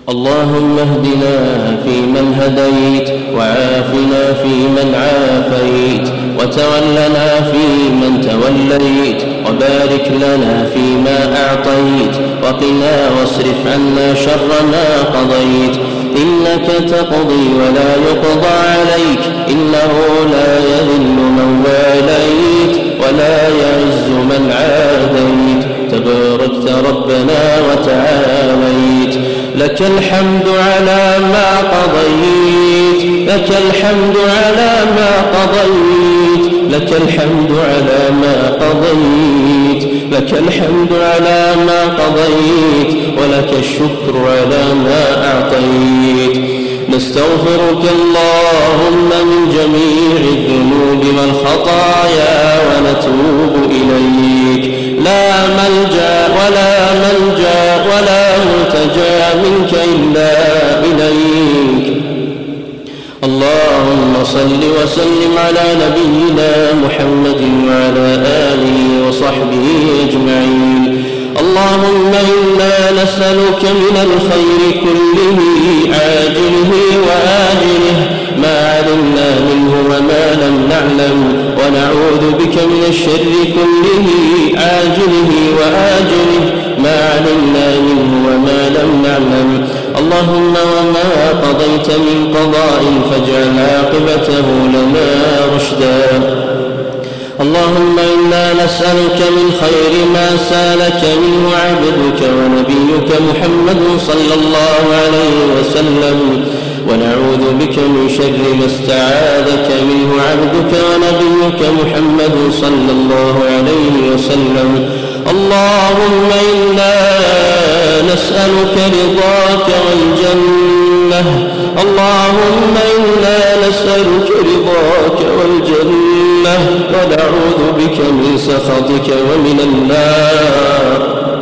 اللهم اهدنا فيمن هديت، وعافنا فيمن عافيت، وتولنا فيمن توليت، وبارك لنا فيما أعطيت، وقنا واصرف عنا شر ما قضيت، إنك تقضي ولا يقضى عليك، إنه لا يذل من واليت ولا يعز من عاديت، تباركت ربنا وتعاليت. لك الحمد على ما قضيت، لك الحمد على ما قضيت، لك الحمد على ما قضيت، لك الحمد على ما قضيت، ولك الشكر على ما أعطيت. نستغفرك اللهم من جميع الذنوب والخطايا ونتوب إليك، لا ملجأ ولا ملتجى منك إلا إليك. اللهم صل وسلم على نبينا محمد وعلى آله وصحبه أجمعين. اللهم إنا نسألك من الخير كله عاجله وآجله ما علمنا منه وما لم نعلم، ونعوذ بك من الشر كله عاجله وآجله ما علمنا منه وما لم نعلم. اللهم وما قضيت من قضاء فاجعل عاقبته لنا رشدا. اللهم إنا نسألك من خير ما سألك منه عبدك ونبيك محمد صلى الله عليه وسلم، ونعوذ بك من شر ما استعاذك منه عبدك ونبيك محمد صلى الله عليه وسلم. اللهم إنا نسألك رضاك والجنة، اللهم إنا نسألك رضاك والجنة، ونعوذ بك من سخطك ومن النار.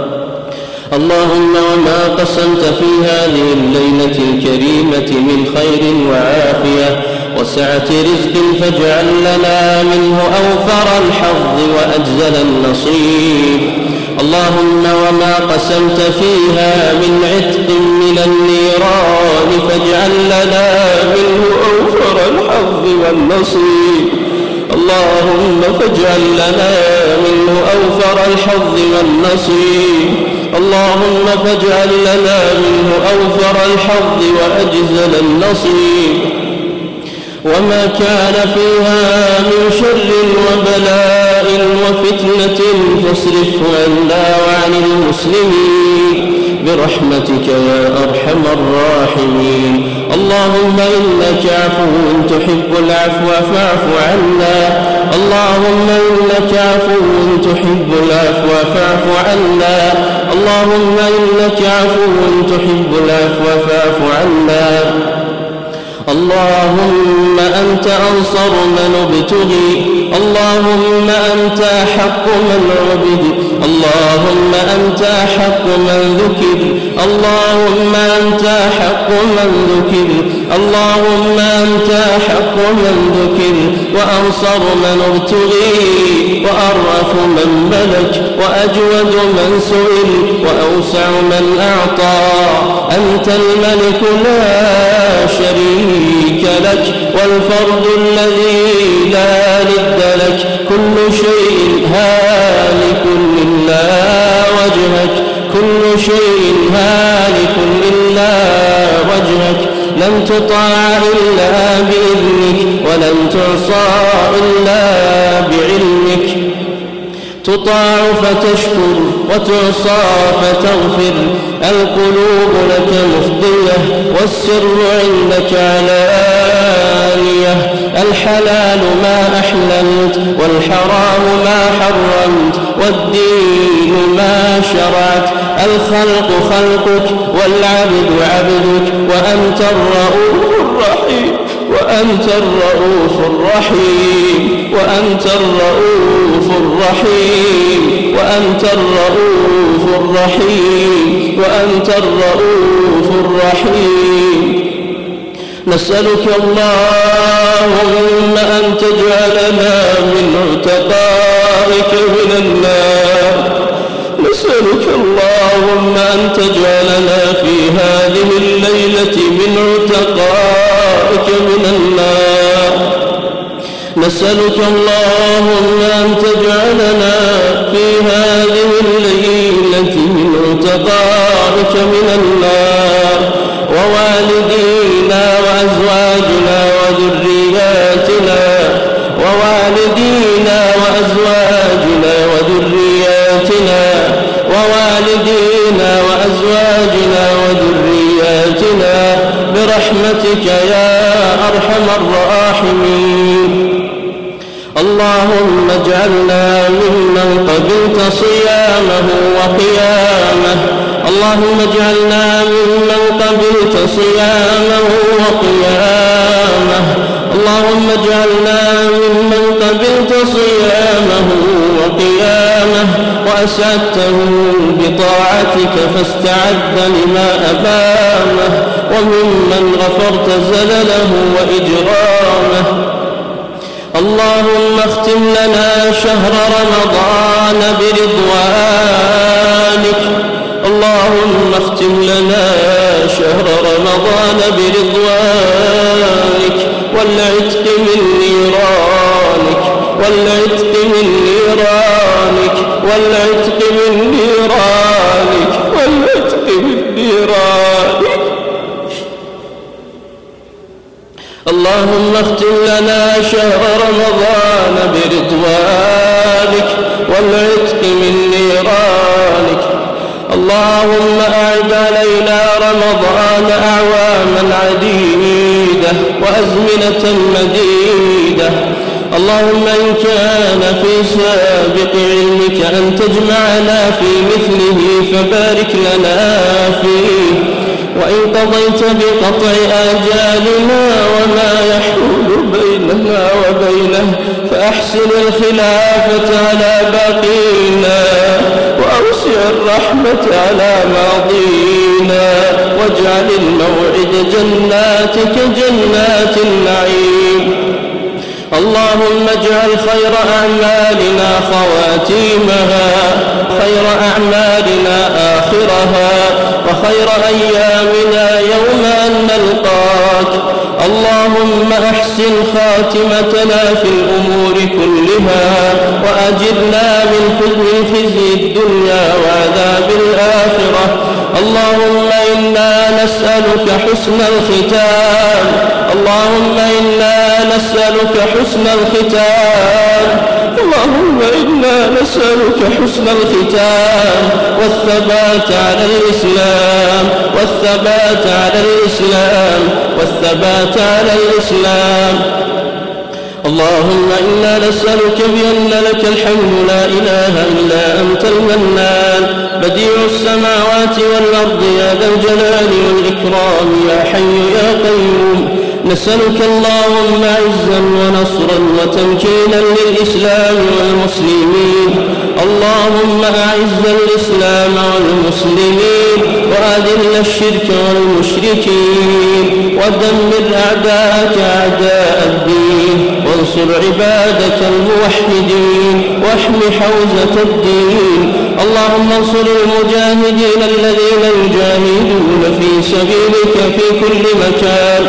اللهم وما قسمت في هذه الليلة الكريمة من خير وعافية وسعة رزق فاجعل لنا منه أوفر الحظ وأجزل النصيب. اللهم وما قسمت فيها من عتق من النيران فاجعل لنا منه أوفر الحظ والنصيب. اللهم فاجعل لنا منه أوفر الحظ والنصيب. اللهم فاجعل لنا منه أوفر الحظ وأجزل النصيب. وما كان فيها من شر وبلاء وفتنة فاصرفه عنا وعن المسلمين برحمتك يا أرحم الراحمين. اللهم إنك عفو تحب العفو فاعف عنا. اللهم إنك عفو تحب العفو فاعف عنا. اللهم إنك عفو تحب العفو فاعف عنا. اللهم أنت أنصر من ابتغي، اللهم أنت حق من عبد، اللهم أنت حق من ذكر، اللهم أنت حق من ذكر، اللهم أنت حق من ذكر، وأنصر من ابتغي، وأرأف من ملك، وأجود من سئل، وأوسع من أعطى. أنت الملك لا شريك لك، والفرد الذي لا ند لك، كل شيء هالك إلا وجهك، كل شيء هالك إلا وجهك، لن تطاع إلا بإذنك، ولن تعصى إلا بعلمك، تطاع فتشكر وتعصى فتغفر. القلوب لك مفضية، والسر عندك علانية، الحلال ما أحللت، والحرام ما حرمت، والدين ما شرعت، الخلق خلقك، والعبد عبدك، وأنت الرؤوف الرحيم، وأنت الرؤوف الرحيم، وأنت الرؤوف الرحيم، وأنت الرؤوف الرحيم، وأنت الرؤوف الرحيم. نسألك اللهم أن تجعلنا من عتقائك من النار. نسألك اللهم أن تجعلنا في هذه من عتقائك من النار. نسألك اللهم أن تجعلنا في هذه الليلة من عتقائك من النار، ووالدينا وأزواجنا وذرياتنا ووالدينا وأزواجنا وذرياتنا ووالدينا وأزواجنا وذرياتنا برحمتك يا أرحم الراحمين. اللهم اجعلنا ممن قبلت صيامه وقيامه. اللهم اجعلنا ممن قبلت صيامه وقيامه. اللهم اجعلنا ممن قبلت صيامه وقيامه وأسعدته بطاعتك فاستعد لما أمامه، وممن غفرت زلله وإجرامه. اللهم اختم لنا شهر رمضان برضوانك. اللهم اختم لنا شهر رمضان برضوانك والعتق من نيرانك، والعتق من نيرانك، والعتق من نيرانك، والعتق من نيرانك. اللهم اختم لنا شهر رمضان برضوانك والعتق من نيرانك. اللهم أعد علينا رمضان أعواما عديدة وأزمنة مديدة. اللهم إن كان في سابق علمك أن تجمعنا في مثله فبارك لنا فيه، وإن قضيت بقطع آجالنا وما يحول بيننا وبينه فأحسن الخلافة على باقينا، وأوسع الرحمة على ماضينا، واجعل الموعد جناتك جنات النعيم. اللهم اجعل خير أعمالنا خواتيمها، خير أعمالنا آخرها، وخير أيامنا يوم أن نلقاك. اللهم أحسن خاتمتنا في الأمور كلها، وأجرنا من خزي الدنيا وعذاب الآخرة. اللهم إنا نسألك حسن الختام. اللهم إنا نسألك حسن الختام. اللهم إنا نسألك حسن الختام والثبات على الإسلام، والثبات على الإسلام، والثبات على الإسلام. اللهم إنا نسألك بأن لك الحمد لا إله إلا أنت المنان بديع السماوات والأرض يا ذا الجلال والإكرام يا حي يا قيوم. نسألك اللهم عزا ونصرا وتمكينا للإسلام والمسلمين. اللهم أعز الإسلام والمسلمين وأذل الشرك والمشركين، ودمر أعداءك أعداء الدين، وانصر عبادك الموحدين، واحم حوزة الدين. اللهم انصر المجاهدين الذين يجاهدون في سبيلك في كل مكان.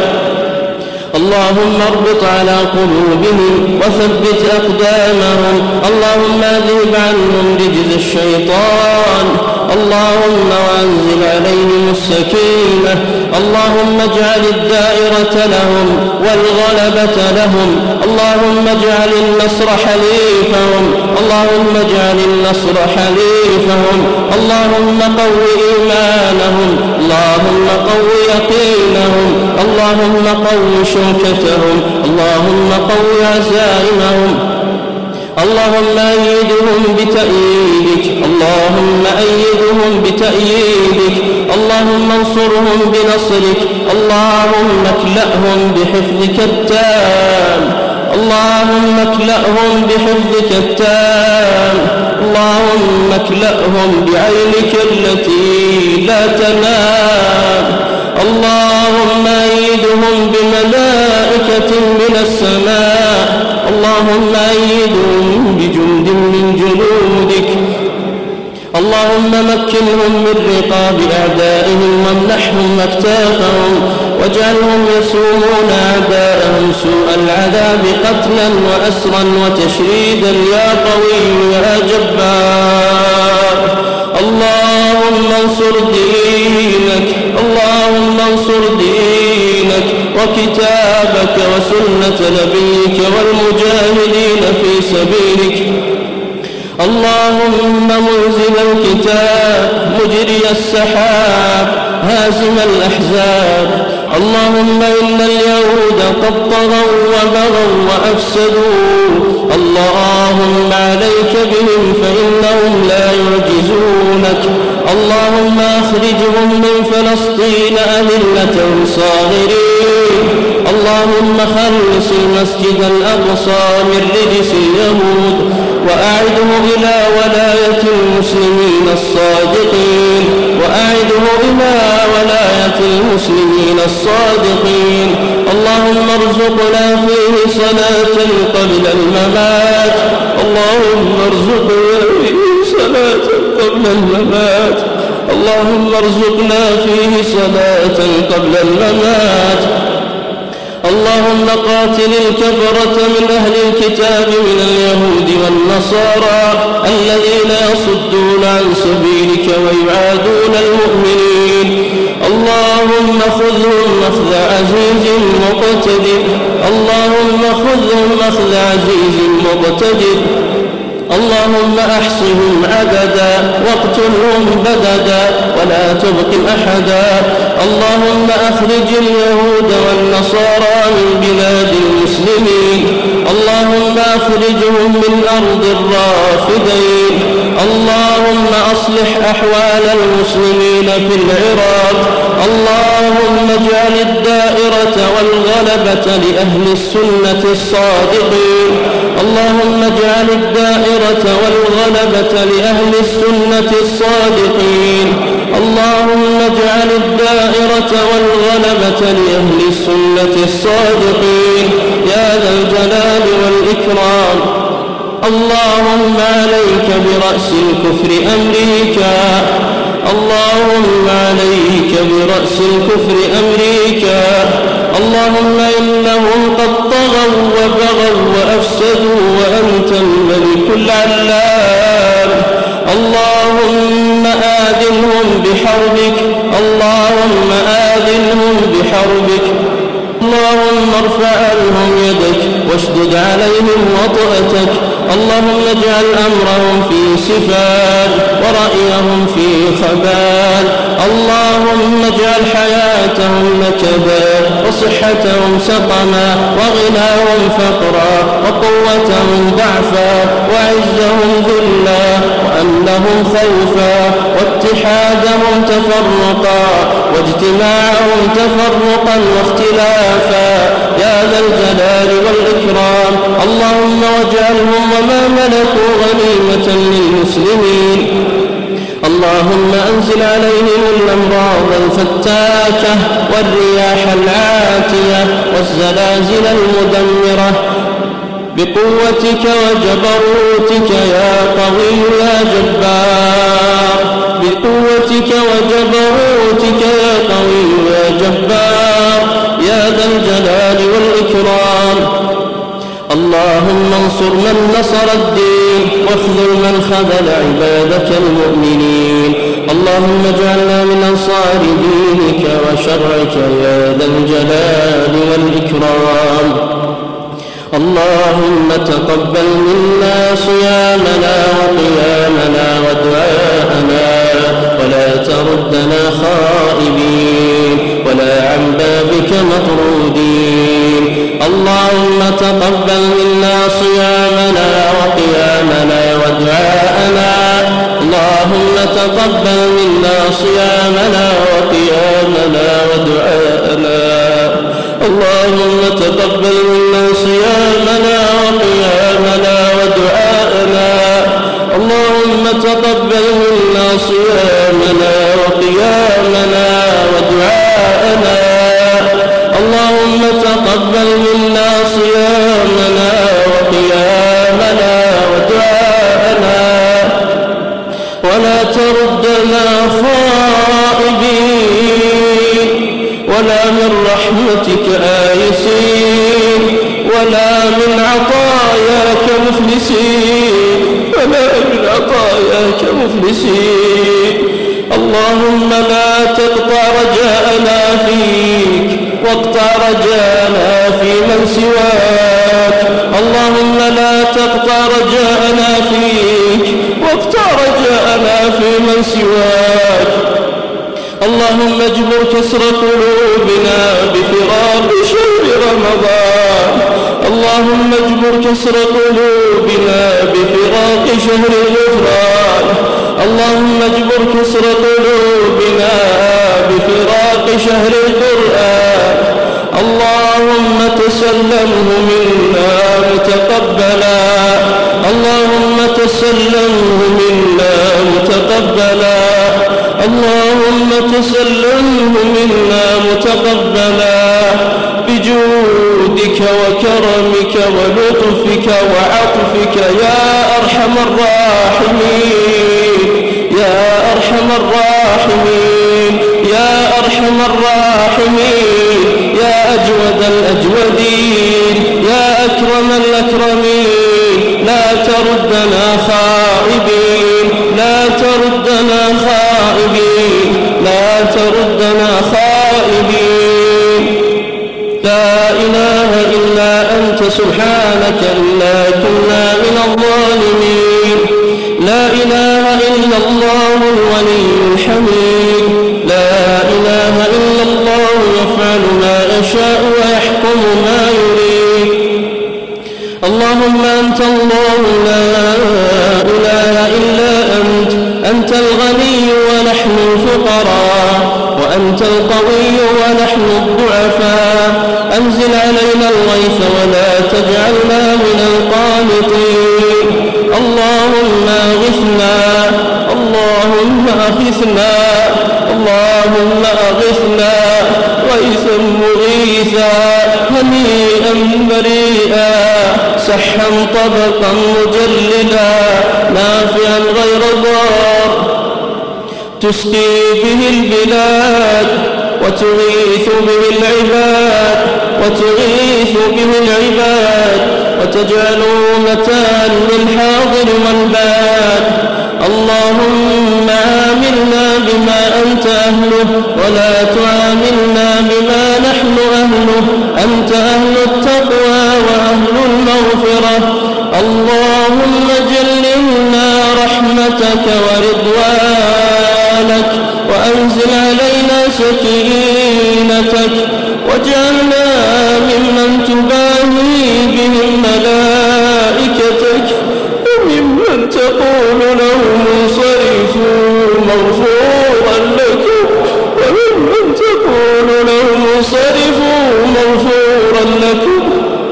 اللهم اربط على قلوبهم وثبت أقدامهم. اللهم اذهب عنهم رجز الشيطان. اللهم وأنزل عليهم السكينة. اللهم اجعل الدائرة لهم والغلبة لهم. اللهم اجعل النصر حليفهم. اللهم اجعل النصر حليفهم. اللهم قو إيمانهم. اللهم قو يقينهم. اللهم قو شوكتهم. اللهم قو عزائمهم. اللهم أيدهم بتأييدك. اللهم أيدهم بتأييدك. اللهم انصرهم بنصرك. اللهم اكلأهم بحفظك التام. اللهم اكلأهم بحفظك التام. اللهم اكلأهم بعينك التي لا تنام. اللهم أيدهم بملائكة من السماء. اللهم أيدهم بجند من جنودك. اللهم اللهم مكنهم من رقاب أعدائهم وامنحهم أكتافهم واجعلهم يسومون أعداءهم سوء العذاب قتلا وأسرا وتشريدا يا قوي يا جبار. اللهم انصر دينك، اللهم انصر دينك وكتابك وسنة نبيك والمجاهدين في سبيلك. اللهم منزل الكتاب مجري السحاب هازم الأحزاب. اللهم إن اليهود قد طغوا وبغوا وأفسدوا، اللهم عليك بهم فإنهم لا يعجزونك. اللهم أخرجهم من فلسطين أذلة صاغرين. اللهم خلص المسجد الأقصى من رجس اليهود وأعده إلى ولاية المسلمين الصادقين، وأعده إلى ولاية المسلمين الصادقين. اللهم ارزقنا فيه صلاة قبل الممات، اللهم ارزقنا فيه صلاة قبل الممات، اللهم ارزقنا فيه صلاة قبل الممات. اللهم قاتل الكفرة من أهل الكتاب من اليهود والنصارى الذين يصدون عن سبيلك ويعادون المؤمنين. اللهم خذهم أخذ عزيز مقتدر، اللهم خذهم أخذ عزيز مقتدر. اللهم أحصهم عددا واقتلهم بددا ولا تبق أحدا. اللهم أخرج اليهود والنصارى من بلاد المسلمين، اللهم أخرجهم من أرض الرافدين. اللهم أصلح أحوال المسلمين في العراق. اللهم اجعل الدائرة والغلبة لأهل السنة الصادقين. اللهم اجعل الدائرة والغلبة لأهل السنة الصادقين. اللهم اجعل الدائرة والغلبة لأهل السنة الصادقين يا ذا الجلال والإكرام. اللهم عليك برأس الكفر أمريكا، اللهم عليك برأس الكفر أمريكا. اللهم إنهم قد طغوا وبغوا وأفسدوا وأنت الملك العلام. اللهم آذنهم بحربك، اللهم آذنهم بحربك. اللهم ارفع عنهم يدك واشدد عليهم وطأتك. اللهم اجعل أمرهم في سفال ورأيهم في خبال. اللهم اجعل حياتهم نكدا وصحتهم سقما وغناهم فقرا وقوتهم ضعفا وعزهم ذلا وأمنهم خوفا واتحادهم تفرقا واجتماعهم تفرقا واختلافا يا ذا الجلال والإكرام. اللهم واجعلهم وما ملكوا غنيمة للمسلمين. اللهم أنزل عليهم الأمراض الفتاكة والرياح العاتية والزلازل المدمرة بقوتك وجبروتك يا قوي يا جبار، بقوتك وجبروتك يا قوي يا جبار يا ذا الجلال والإكرام. اللهم انصر من نصر الدين واخذل من خذل عبادك المؤمنين. اللهم اجعلنا من أنصار دينك وشرعك يا ذا الجلال والإكرام. اللهم تقبل منا صيامنا وقيامنا ودعاءنا ولا تردنا خائبين ولا عن بابك مطرودين. اللهم تقبل منا صيامنا وقيامنا ودعاءنا. اللهم تقبل منا صيامنا وقيامنا ودعاءنا. اللهم تقبل منا صيامنا وقيامنا ودعاءنا. اللهم تقبل منا صيامنا وقيامنا ودعاءنا. اللهم تقبل منا صيامنا وقيامنا ودعاءنا ولا ترد ولا من رحمتك آيسين، ولا من عطاياك مفلسين، اللهم لا تقطع رجاءنا فيك واقطع رجاءنا في من سواك، اللهم لا تقطع رجاءنا فيك واقطع رجاءنا في من سواك. اللهم اجبر كسر قلوبنا بفراق شهر رمضان، اللهم اجبر كسر قلوبنا بفراق شهر الغفران، اللهم اجبر كسر قلوبنا بفراق شهر القرآن. اللهم تسلمه منا متقبلا، اللهم تسلمه منا متقبلا، اللهم تسلمه منا متقبلا، بجودك وكرمك ولطفك وعطفك يا أرحم الراحمين، يا أرحم الراحمين، يا أرحم الراحمين، يا أجود الأجودين، يا أكرم الأكرمين. لا تردنا خائبين، لا تردنا خائبين، لا تردنا خائبين. لا إله إلا أنت سبحانك إنا كنا من الظالمين. لا إله إلا الله الولي الحميد، لا إله إلا الله يفعل ما يشاء ويحكم ما يريد. اللهم أنت الله لا إله إلا أنت، أنت الغني ونحن الفقراء، وأنت القوي ونحن الضعفاء. أنزل علينا الغيث ولا تجعلنا من القانطين. اللهم أغثنا، اللهم أغثنا، اللهم أغثنا غيثا مغيثا هنيئا مريئا سحا طبقا مجللا نافعا غير ضار، تسقي به البلاد وتغيث به العباد، وتغيث به العباد، وتجعله متاعا للحاضر والباد. اللهم عاملنا بما أنت أهله ولا تعاملنا بما نحن أهله، أنت أهل التقوى وأهل المغفرة. اللهم جللنا رحمتك ورضوانك، وأنزل علينا سكينتك، واجعلنا ممن تباهي بهم ملائكتك، وممن تقول لهم انصرفوا مغفورا لكم، وممن تقول لهم انصرفوا مغفورا لكم،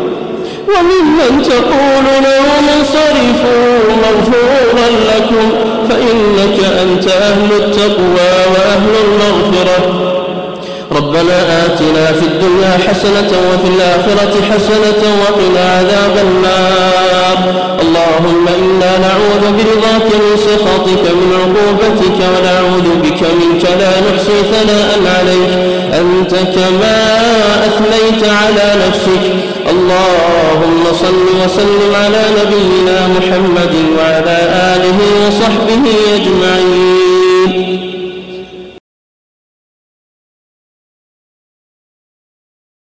وممن تقول لهم انصرفوا مغفورا لكم، فإنك أنت أهل التقوى وأهل المغفرة. ربنا آتنا في الدنيا حسنة وفي الآخرة حسنة وقنا عذاب النار. اللهم إنا نعوذ برضاك من سخطك من عقوبتك، ونعوذ بك منك لا نحصي ثناء عليك أنت كما أثنيت على نفسك. اللهم صل وسلم على نبينا محمد وعلى آله وصحبه أجمعين.